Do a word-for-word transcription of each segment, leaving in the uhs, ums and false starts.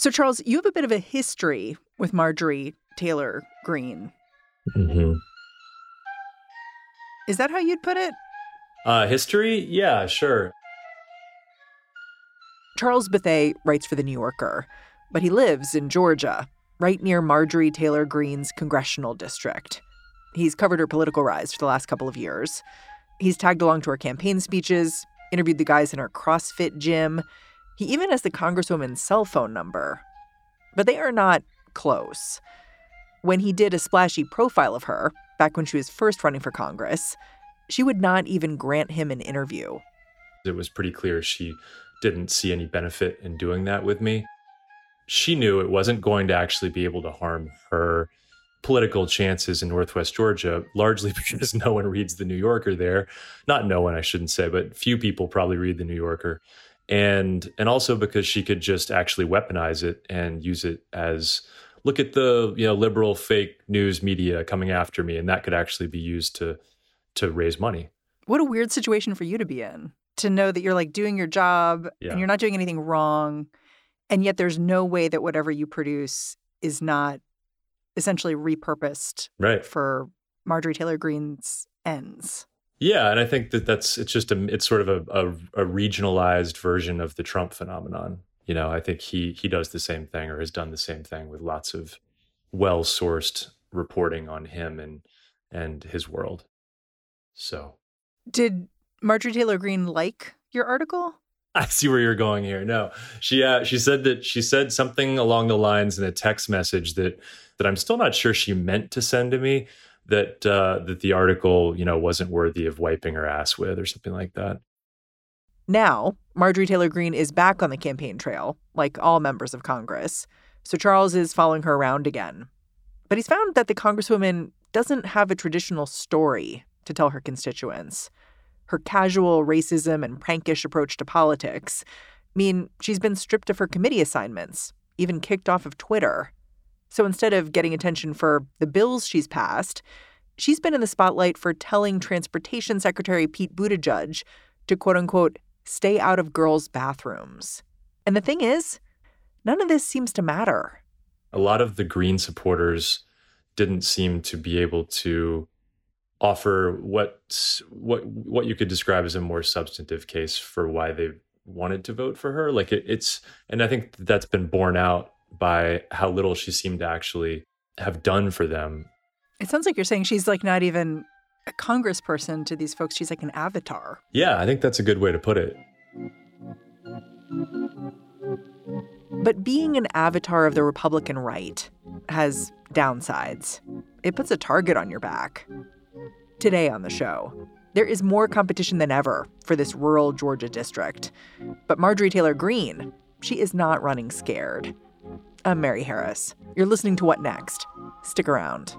So, Charles, you have a bit of a history with Marjorie Taylor Greene. Mm-hmm. Is that how you'd put it? Uh, history? Yeah, sure. Charles Bethea writes for The New Yorker, but he lives in Georgia, right near Marjorie Taylor Greene's congressional district. He's covered her political rise for the last couple of years. He's tagged along to her campaign speeches, interviewed the guys in her CrossFit gym. He even has the Congresswoman's cell phone number. But they are not close. When he did a splashy profile of her, back when she was first running for Congress, she would not even grant him an interview. It was pretty clear she didn't see any benefit in doing that with me. She knew it wasn't going to actually be able to harm her political chances in Northwest Georgia, largely because no one reads The New Yorker there. Not no one, I shouldn't say, but few people probably read The New Yorker. And and also because she could just actually weaponize it and use it as, look at the, you know, liberal fake news media coming after me, and that could actually be used to to raise money. What a weird situation for you to be in, to know that you're like doing your job Yeah. and you're not doing anything wrong. And yet there's no way that whatever you produce is not essentially repurposed Right. for Marjorie Taylor Greene's ends. Yeah, and I think that that's it's just a it's sort of a, a, a regionalized version of the Trump phenomenon. You know, I think he he does the same thing or has done the same thing with lots of well-sourced reporting on him and and his world. So, did Marjorie Taylor Greene like your article? I see where you're going here. No, she uh, she said that she said something along the lines in a text message that that I'm still not sure she meant to send to me. That uh, that the article, you know, wasn't worthy of wiping her ass with or something like that. Now, Marjorie Taylor Greene is back on the campaign trail, like all members of Congress. So Charles is following her around again. But he's found that the Congresswoman doesn't have a traditional story to tell her constituents. Her casual racism and prankish approach to politics mean she's been stripped of her committee assignments, even kicked off of Twitter. So instead of getting attention for the bills she's passed, she's been in the spotlight for telling Transportation Secretary Pete Buttigieg to, quote unquote, stay out of girls' bathrooms. And the thing is, none of this seems to matter. A lot of the Green supporters didn't seem to be able to offer what what what you could describe as a more substantive case for why they wanted to vote for her. Like it, it's, and I think that's been borne out by how little she seemed to actually have done for them. It sounds like you're saying she's like not even a congressperson to these folks. She's like an avatar. Yeah, I think that's a good way to put it. But being an avatar of the Republican right has downsides. It puts a target on your back. Today on the show, there is more competition than ever for this rural Georgia district. But Marjorie Taylor Greene, she is not running scared. I'm Mary Harris. You're listening to What Next? Stick around.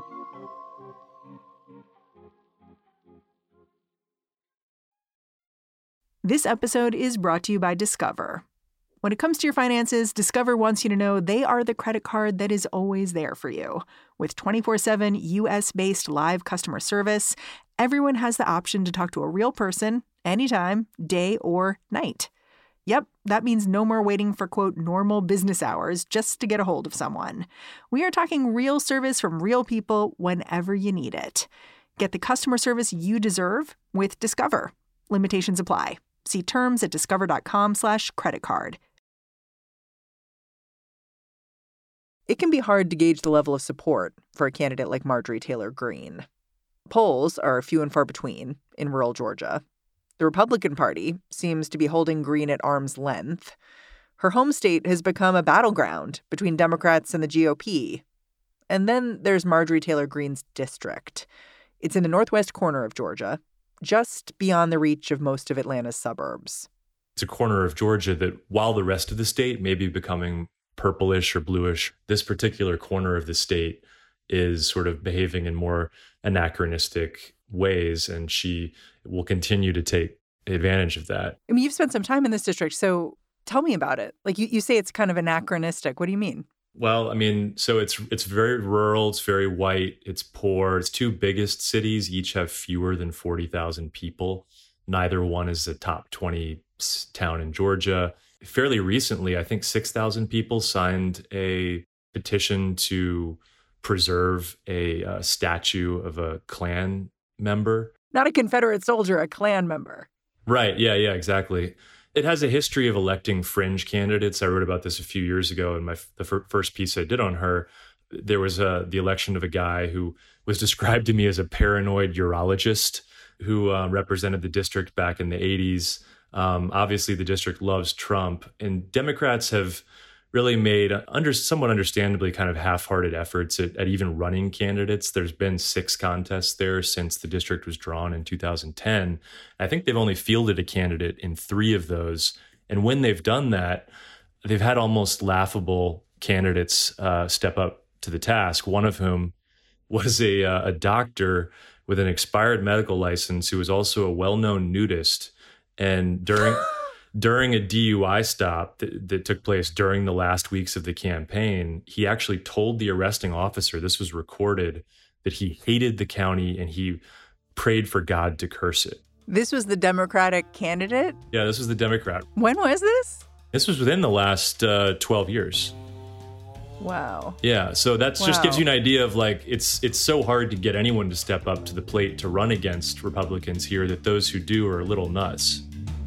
This episode is brought to you by Discover. When it comes to your finances, Discover wants you to know they are the credit card that is always there for you. With twenty-four seven U S-based live customer service, everyone has the option to talk to a real person anytime, day or night. Yep, that means no more waiting for, quote, normal business hours just to get a hold of someone. We are talking real service from real people whenever you need it. Get the customer service you deserve with Discover. Limitations apply. See terms at discover.com slash credit card. It can be hard to gauge the level of support for a candidate like Marjorie Taylor Greene. Polls are few and far between in rural Georgia. The Republican Party seems to be holding Greene at arm's length. Her home state has become a battleground between Democrats and the G O P. And then there's Marjorie Taylor Greene's district. It's in the northwest corner of Georgia, just beyond the reach of most of Atlanta's suburbs. It's a corner of Georgia that, while the rest of the state may be becoming purplish or bluish, this particular corner of the state is sort of behaving in more anachronistic ways, and she will continue to take advantage of that. I mean, you've spent some time in this district, so tell me about it. Like you, you say it's kind of anachronistic. What do you mean? Well, I mean, so it's it's very rural, it's very white, it's poor. Its two biggest cities each have fewer than forty thousand people. Neither one is a top twenty town in Georgia. Fairly recently, I think six thousand people signed a petition to preserve a uh, statue of a Klan member. Not a Confederate soldier, a Klan member. Right. Yeah, yeah, exactly. It has a history of electing fringe candidates. I wrote about this a few years ago in my the f- first piece I did on her. There was a, the election of a guy who was described to me as a paranoid urologist who uh, represented the district back in the eighties. Um, obviously, the district loves Trump, and Democrats have really made, under somewhat understandably, kind of half-hearted efforts at, at even running candidates. There's been six contests there since the district was drawn in two thousand ten. I think they've only fielded a candidate in three of those. And when they've done that, they've had almost laughable candidates uh, step up to the task, one of whom was a, uh, a doctor with an expired medical license who was also a well-known nudist. And during... During a D U I stop that, that took place during the last weeks of the campaign, he actually told the arresting officer, this was recorded, that he hated the county and he prayed for God to curse it. This was the Democratic candidate? Yeah, this was the Democrat. When was this? This was within the last uh, twelve years. Wow. Yeah, so that wow. just gives you an idea of like, it's it's so hard to get anyone to step up to the plate to run against Republicans here that those who do are a little nuts.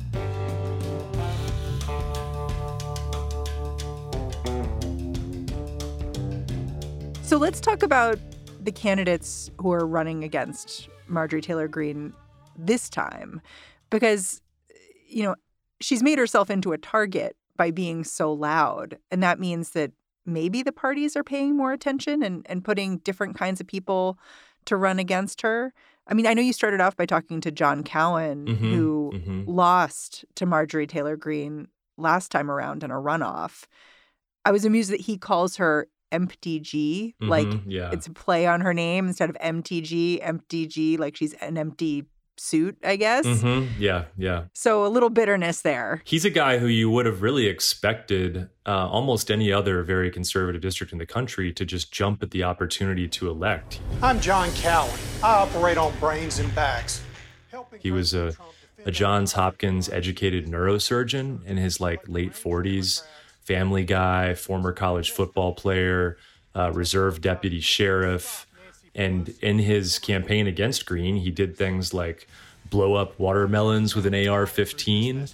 So let's talk about the candidates who are running against Marjorie Taylor Greene this time, because, you know, she's made herself into a target by being so loud. And that means that maybe the parties are paying more attention and, and putting different kinds of people to run against her. I mean, I know you started off by talking to John Cowan, mm-hmm, who mm-hmm. lost to Marjorie Taylor Greene last time around in a runoff. I was amused that he calls her M T G, mm-hmm, like yeah. it's a play on her name instead of M T G, M T G, like she's an empty suit, I guess. Mm-hmm, yeah, yeah. So a little bitterness there. He's a guy who you would have really expected uh, almost any other very conservative district in the country to just jump at the opportunity to elect. I'm John Cowan. I operate on brains and backs. He was a, a Johns Hopkins educated neurosurgeon in his like late forties. Family guy, former college football player, uh, reserve deputy sheriff. And in his campaign against Greene, he did things like blow up watermelons with an A R fifteen.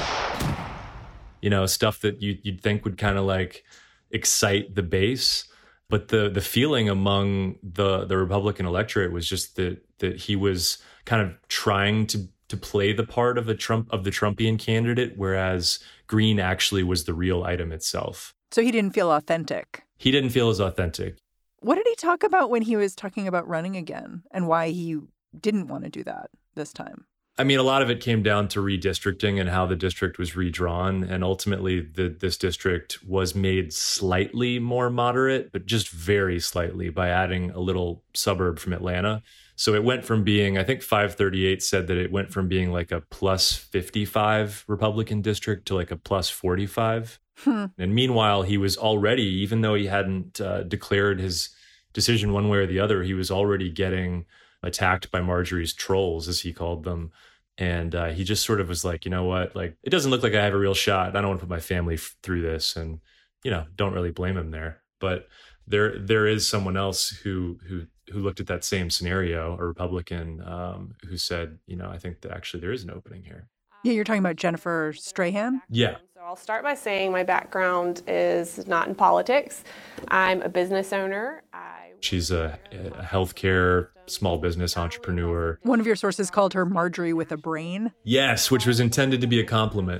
You know, stuff that you, you'd think would kind of like excite the base. But the the feeling among the, the Republican electorate was just that that he was kind of trying to to play the part of a Trump of the Trumpian candidate, whereas Greene actually was the real item itself. So he didn't feel authentic. He didn't feel as authentic. What did he talk about when he was talking about running again and why he didn't want to do that this time? I mean, a lot of it came down to redistricting and how the district was redrawn. And ultimately, the, this district was made slightly more moderate, but just very slightly by adding a little suburb from Atlanta. So it went from being, I think five thirty-eight said that it went from being like a plus fifty-five Republican district to like a plus forty-five. Hmm. And meanwhile, he was already, even though he hadn't uh, declared his decision one way or the other, he was already getting attacked by Marjorie's trolls, as he called them. And uh, he just sort of was like, you know what, like, it doesn't look like I have a real shot. I don't want to put my family f- through this. And, you know, don't really blame him there. But there there is someone else who who who looked at that same scenario, a Republican, um, who said, you know, I think that actually there is an opening here. Yeah, you're talking about Jennifer Strahan? Yeah. So I'll start by saying my background is not in politics. I'm a business owner. I She's a, a healthcare small business entrepreneur. One of your sources called her Marjorie with a brain. Yes, which was intended to be a compliment.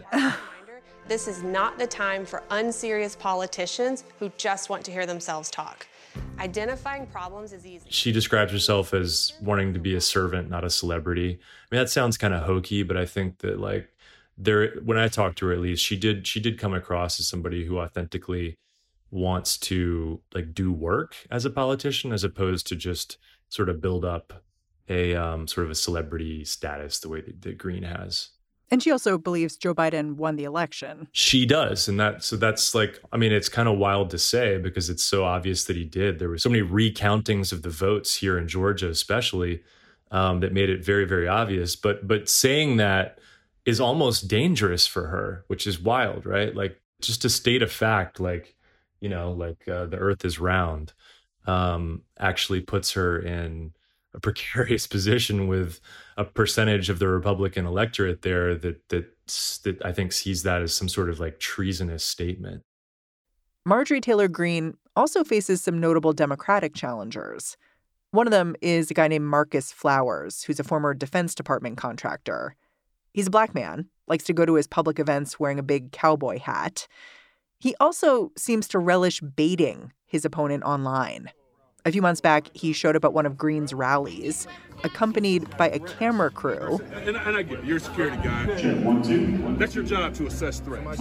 This is not the time for unserious politicians who just want to hear themselves talk. Identifying problems is easy. She describes herself as wanting to be a servant, not a celebrity. I mean, that sounds kind of hokey, but I think that like there, when I talked to her, at least she did, she did come across as somebody who authentically wants to like do work as a politician, as opposed to just sort of build up a um, sort of a celebrity status the way that, that Greene has. And she also believes Joe Biden won the election. She does. And that, so that's like, I mean, it's kind of wild to say because it's so obvious that he did. There were so many recountings of the votes here in Georgia, especially, um, that made it very, very obvious. But, but saying that is almost dangerous for her, which is wild, right? Like, just to state a fact, like, you know, like uh, the earth is round, um, actually puts her in a precarious position with a percentage of the Republican electorate there that that that I think sees that as some sort of like treasonous statement. Marjorie Taylor Greene also faces some notable Democratic challengers. One of them is a guy named Marcus Flowers, who's a former Defense Department contractor. He's a black man, likes to go to his public events wearing a big cowboy hat. He also seems to relish baiting his opponent online. A few months back, he showed up at one of Greene's rallies, accompanied by a camera crew. And, and I get it. You're a security guy. Check, one, two. That's your job to assess threats.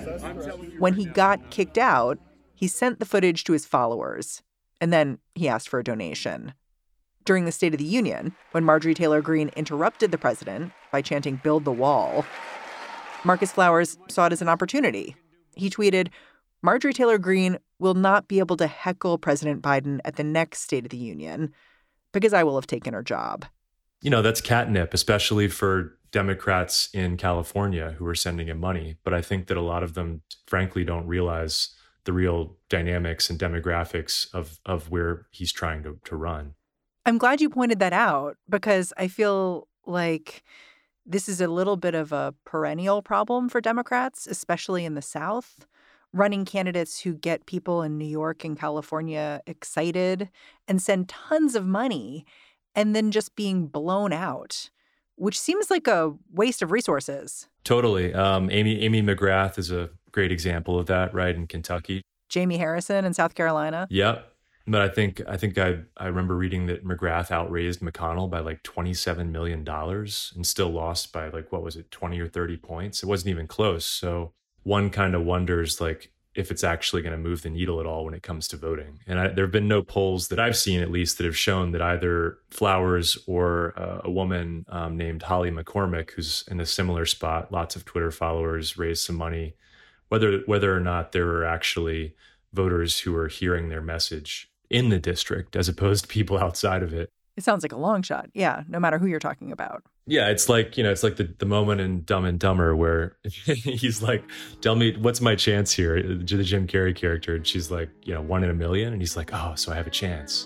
When he got kicked out, he sent the footage to his followers, and then he asked for a donation. During the State of the Union, when Marjorie Taylor Greene interrupted the president by chanting "Build the Wall," Marcus Flowers saw it as an opportunity. He tweeted, "Marjorie Taylor Greene will not be able to heckle President Biden at the next State of the Union because I will have taken her job." You know, that's catnip, especially for Democrats in California who are sending him money. But I think that a lot of them, frankly, don't realize the real dynamics and demographics of, of where he's trying to, to run. I'm glad you pointed that out because I feel like this is a little bit of a perennial problem for Democrats, especially in the South. Running candidates who get people in New York and California excited and send tons of money and then just being blown out, which seems like a waste of resources. Totally. Um, Amy Amy McGrath is a great example of that, right, in Kentucky. Jamie Harrison in South Carolina. Yep. But I think I think I, I remember reading that McGrath outraised McConnell by like twenty-seven million dollars and still lost by like, what was it, twenty or thirty points? It wasn't even close. So one kind of wonders, like, if it's actually going to move the needle at all when it comes to voting. And I, there have been no polls that I've seen, at least, that have shown that either Flowers or uh, a woman um, named Holly McCormick, who's in a similar spot, lots of Twitter followers, raised some money, whether whether or not there are actually voters who are hearing their message in the district as opposed to people outside of it. It sounds like a long shot. Yeah, no matter who you're talking about. Yeah, it's like, you know, it's like the, the moment in Dumb and Dumber where he's like, tell me, what's my chance here? The Jim Carrey character. And she's like, you know, one in a million. And he's like, oh, so I have a chance.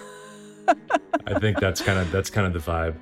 I think that's kind of that's kind of the vibe.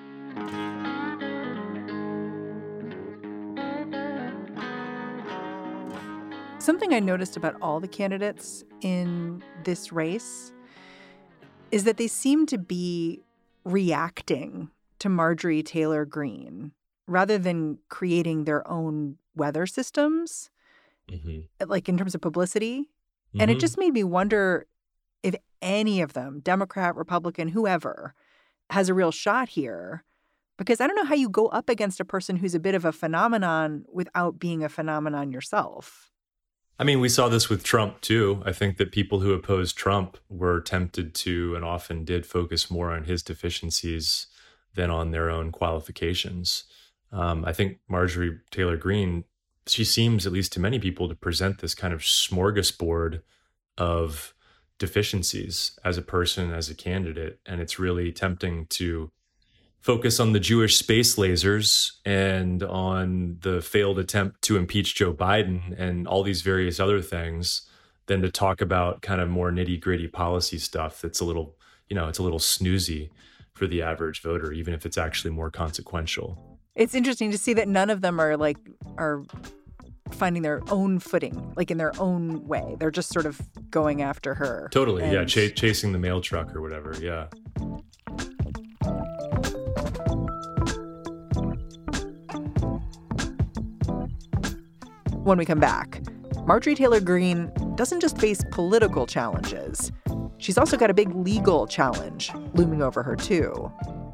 Something I noticed about all the candidates in this race is that they seem to be reacting to Marjorie Taylor Greene rather than creating their own weather systems, mm-hmm. like in terms of publicity. Mm-hmm. And it just made me wonder if any of them, Democrat, Republican, whoever, has a real shot here. Because I don't know how you go up against a person who's a bit of a phenomenon without being a phenomenon yourself. I mean, we saw this with Trump, too. I think that people who opposed Trump were tempted to and often did focus more on his deficiencies than on their own qualifications. Um, I think Marjorie Taylor Greene, she seems, at least to many people, to present this kind of smorgasbord of deficiencies as a person, as a candidate. And it's really tempting to focus on the Jewish space lasers and on the failed attempt to impeach Joe Biden and all these various other things than to talk about kind of more nitty gritty policy stuff that's a little, you know, it's a little snoozy for the average voter, even if it's actually more consequential. It's interesting to see that none of them are like are finding their own footing, like in their own way. They're just sort of going after her. Totally. And... Yeah. Ch- chasing the mail truck or whatever. Yeah. When we come back, Marjorie Taylor Greene doesn't just face political challenges. She's also got a big legal challenge looming over her, too.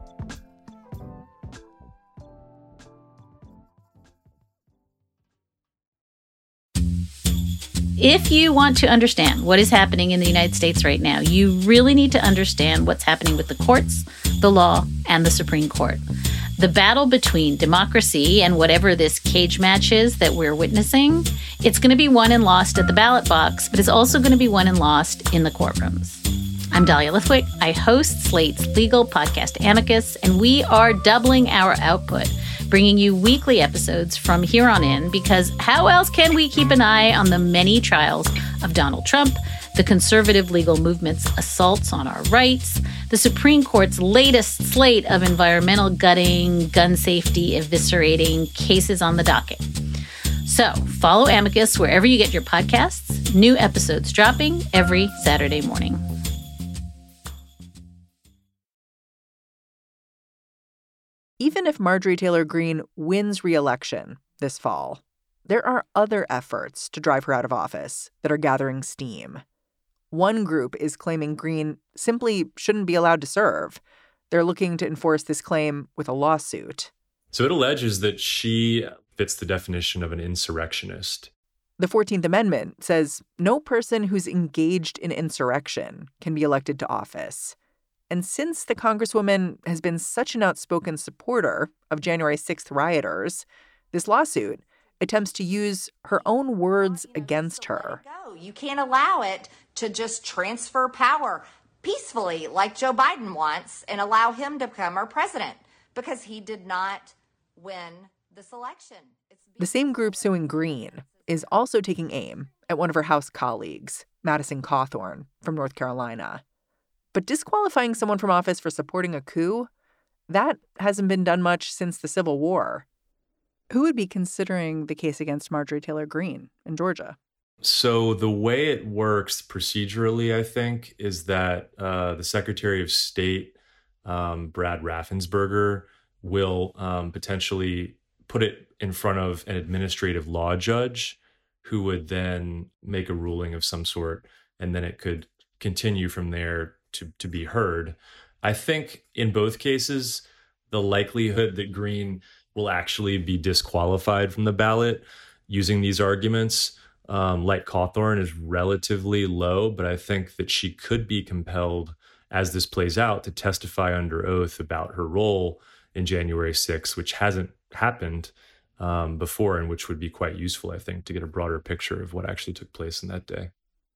If you want to understand what is happening in the United States right now, you really need to understand what's happening with the courts, the law, and the Supreme Court. The battle between democracy and whatever this cage match is that we're witnessing, it's going to be won and lost at the ballot box, but it's also going to be won and lost in the courtrooms. I'm Dahlia Lithwick. I host Slate's legal podcast Amicus, and we are doubling our output bringing you weekly episodes from here on in, because how else can we keep an eye on the many trials of Donald Trump, the conservative legal movement's assaults on our rights, the Supreme Court's latest slate of environmental gutting, gun safety eviscerating cases on the docket. So follow Amicus wherever you get your podcasts. New episodes dropping every Saturday morning. Even if Marjorie Taylor Greene wins re-election this fall, there are other efforts to drive her out of office that are gathering steam. One group is claiming Greene simply shouldn't be allowed to serve. They're looking to enforce this claim with a lawsuit. So it alleges that she fits the definition of an insurrectionist. The fourteenth Amendment says no person who's engaged in insurrection can be elected to office. And since the Congresswoman has been such an outspoken supporter of January sixth rioters, this lawsuit attempts to use her own words against her. You can't allow it to just transfer power peacefully like Joe Biden wants and allow him to become our president because he did not win this election. The same group suing Greene is also taking aim at one of her House colleagues, Madison Cawthorn from North Carolina. But disqualifying someone from office for supporting a coup, that hasn't been done much since the Civil War. Who would be considering the case against Marjorie Taylor Greene in Georgia? So the way it works procedurally, I think, is that uh, the Secretary of State, um, Brad Raffensperger, will um, potentially put it in front of an administrative law judge who would then make a ruling of some sort, and then it could continue from there to, to be heard. I think in both cases, the likelihood that Greene will actually be disqualified from the ballot using these arguments, um, like Cawthorn, is relatively low, but I think that she could be compelled, as this plays out, to testify under oath about her role in January sixth, which hasn't happened um, before, and which would be quite useful, I think, to get a broader picture of what actually took place in that day.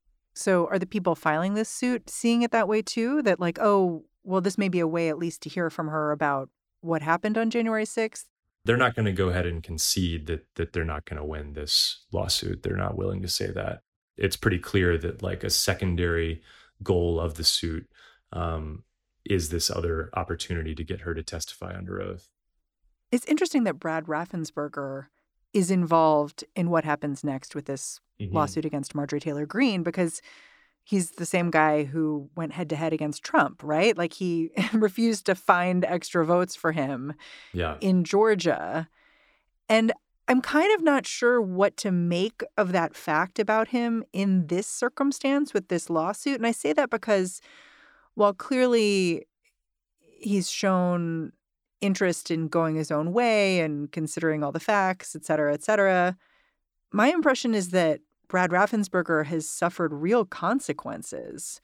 So are the people filing this suit seeing it that way too? That like, oh, well, this may be a way at least to hear from her about what happened on January sixth? They're not going to go ahead and concede that that they're not going to win this lawsuit. They're not willing to say that. It's pretty clear that like a secondary goal of the suit um, is this other opportunity to get her to testify under oath. It's interesting that Brad Raffensperger is involved in what happens next with this mm-hmm. lawsuit against Marjorie Taylor Greene, because he's the same guy who went head to head against Trump, right? Like he refused to find extra votes for him yeah. in Georgia. And I'm kind of not sure what to make of that fact about him in this circumstance with this lawsuit. And I say that because while clearly he's shown interest in going his own way and considering all the facts, et cetera, et cetera, my impression is that Brad Raffensperger has suffered real consequences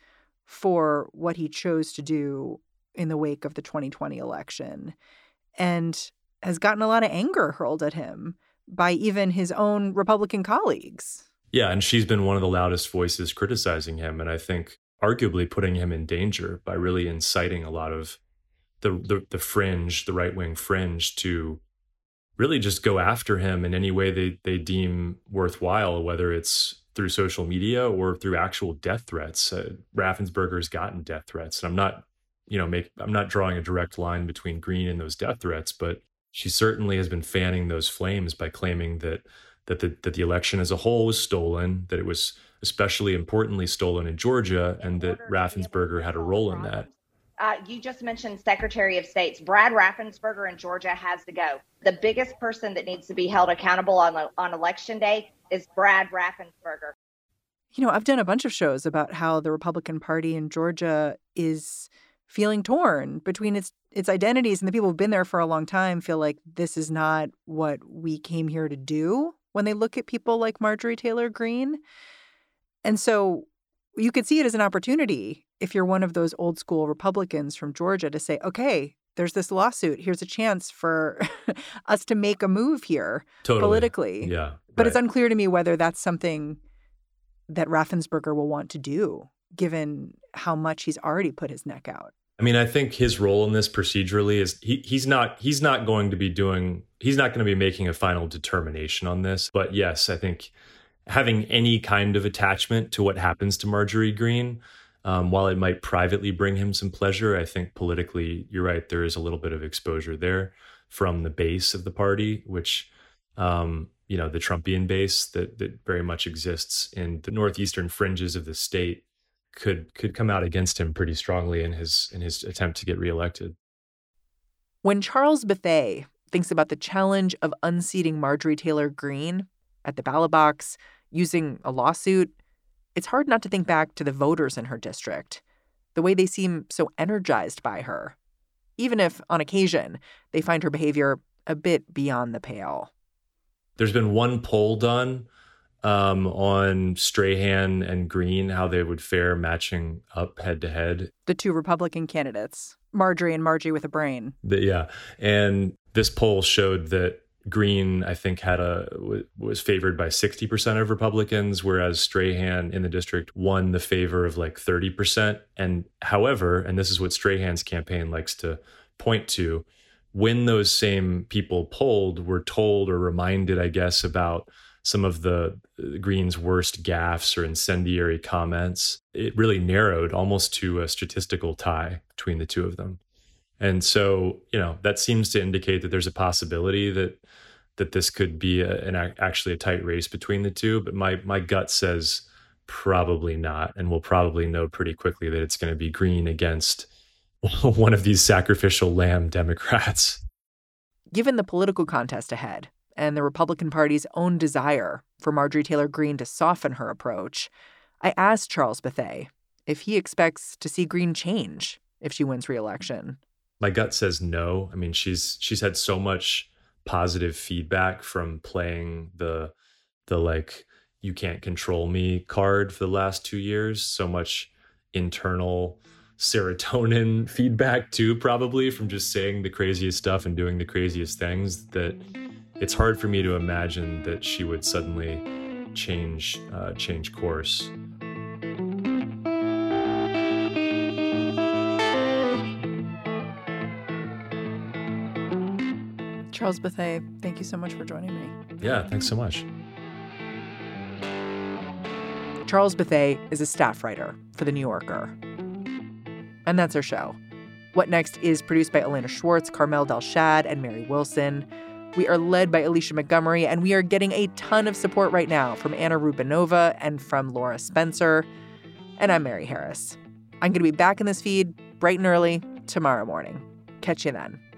for what he chose to do in the wake of the twenty twenty election, and has gotten a lot of anger hurled at him by even his own Republican colleagues. Yeah, and she's been one of the loudest voices criticizing him, and I think arguably putting him in danger by really inciting a lot of the the, the fringe, the right-wing fringe, to really just go after him in any way they, they deem worthwhile, whether it's through social media or through actual death threats. Uh, Raffensperger's gotten death threats, and I'm not, you know, make I'm not drawing a direct line between Greene and those death threats, but she certainly has been fanning those flames by claiming that that the that the election as a whole was stolen, that it was especially importantly stolen in Georgia, and that Raffensperger had a role in that. Uh, you just mentioned Secretary of State's Brad Raffensperger in Georgia has to go. The biggest person that needs to be held accountable on on election day is Brad Raffensperger. You know, I've done a bunch of shows about how the Republican Party in Georgia is feeling torn between its its identities, and the people who've been there for a long time feel like this is not what we came here to do when they look at people like Marjorie Taylor Greene. And so you could see it as an opportunity if you're one of those old school Republicans from Georgia to say, okay, there's this lawsuit. Here's a chance for us to make a move here totally. politically. Yeah, but right. It's unclear to me whether that's something that Raffensperger will want to do, given how much he's already put his neck out. I mean, I think his role in this procedurally is he, he's not he's not going to be doing he's not going to be making a final determination on this. But yes, I think having any kind of attachment to what happens to Marjorie Greene, um, while it might privately bring him some pleasure, I think politically, you're right, there is a little bit of exposure there from the base of the party, which, um, you know, the Trumpian base that that very much exists in the northeastern fringes of the state could could come out against him pretty strongly in his in his attempt to get reelected. When Charles Bethea thinks about the challenge of unseating Marjorie Taylor Greene at the ballot box using a lawsuit, it's hard not to think back to the voters in her district, the way they seem so energized by her, even if on occasion they find her behavior a bit beyond the pale. There's been one poll done Um, on Strahan and Greene, how they would fare matching up head to head. The two Republican candidates, Marjorie and Margie with a brain. The, yeah. And this poll showed that Greene, I think, had a w- was favored by sixty percent of Republicans, whereas Strahan in the district won the favor of like thirty percent. And however, and this is what Strahan's campaign likes to point to, when those same people polled were told or reminded, I guess, about some of the Greene's worst gaffes or incendiary comments, it really narrowed almost to a statistical tie between the two of them. And so, you know, that seems to indicate that there's a possibility that that this could be a, an actually a tight race between the two. But my my gut says probably not. And we'll probably know pretty quickly that it's going to be Greene against one of these sacrificial lamb Democrats. Given the political contest ahead and the Republican Party's own desire for Marjorie Taylor Greene to soften her approach, I asked Charles Bethea if he expects to see Greene change if she wins re-election. My gut says no. I mean, she's she's had so much positive feedback from playing the the like you can't control me card for the last two years. So much internal serotonin feedback too, probably from just saying the craziest stuff and doing the craziest things, that it's hard for me to imagine that she would suddenly change uh, change course. Charles Bethea, thank you so much for joining me. Yeah, thanks so much. Charles Bethea is a staff writer for The New Yorker. And that's our show. What Next is produced by Elena Schwartz, Carmel Delshad, and Mary Wilson. We are led by Alicia Montgomery, and we are getting a ton of support right now from Anna Rubinova and from Laura Spencer. And I'm Mary Harris. I'm going to be back in this feed bright and early tomorrow morning. Catch you then.